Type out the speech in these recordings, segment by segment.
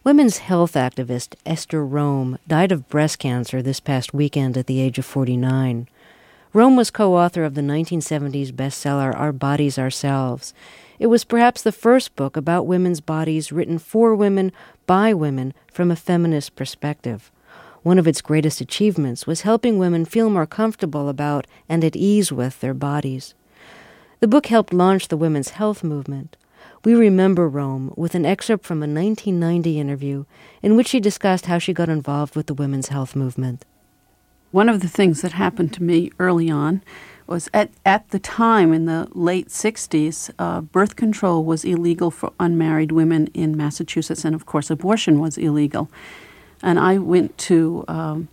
Women's health activist Esther Rome died of breast cancer this past weekend at the age of 49. Rome was co-author of the 1970s bestseller Our Bodies, Ourselves. It was perhaps the first book about women's bodies written for women, by women, from a feminist perspective. One of its greatest achievements was helping women feel more comfortable about and at ease with their bodies. The book helped launch the women's health movement. We remember Rome with an excerpt from a 1990 interview in which she discussed how she got involved with the women's health movement. One of the things that happened to me early on was at the time, in the late 60s, birth control was illegal for unmarried women in Massachusetts, and of course abortion was illegal. And I went to,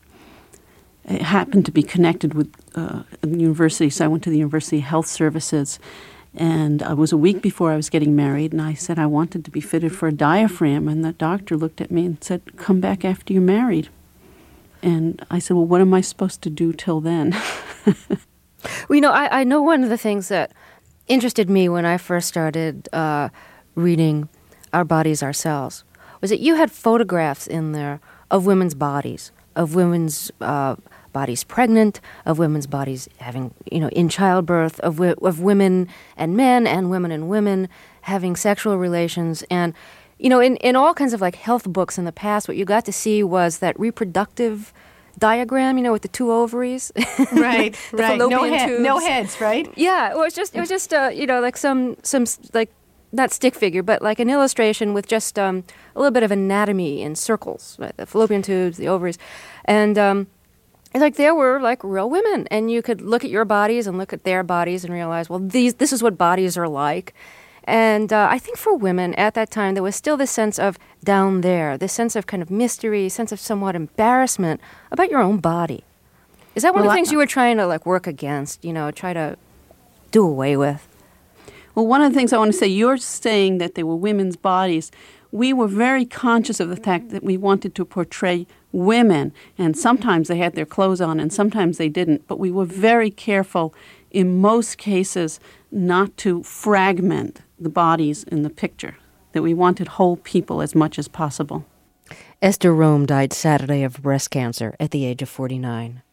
it happened to be connected with a university, so I went to the University Health Services, and it was a week before I was getting married, and I said I wanted to be fitted for a diaphragm, and the doctor looked at me and said, "Come back after you're married." And I said, "Well, what am I supposed to do till then?" Well, I know one of the things that interested me when I first started reading Our Bodies, Ourselves was that you had photographs in there of women's bodies, of women's bodies pregnant, of women's bodies having, in childbirth, of women and men and women having sexual relations. And, in all kinds of like health books in the past, what you got to see was that reproductive diagram, with the two ovaries. Right, right. Tubes. No heads, right? Yeah, it was just like some like, not stick figure, but like an illustration with just a little bit of anatomy in circles, right? The fallopian tubes, the ovaries. And like there were like real women, and you could look at your bodies and look at their bodies and realize, well, this is what bodies are like. And I think for women at that time, there was still this sense of down there, this sense of kind of mystery, sense of somewhat embarrassment about your own body. Is that one of the things you were trying to like work against, try to do away with? Well, one of the things I want to say, you're saying that they were women's bodies. We were very conscious of the fact that we wanted to portray women, and sometimes they had their clothes on and sometimes they didn't, but we were very careful in most cases not to fragment the bodies in the picture, that we wanted whole people as much as possible. Esther Rome died Saturday of breast cancer at the age of 49.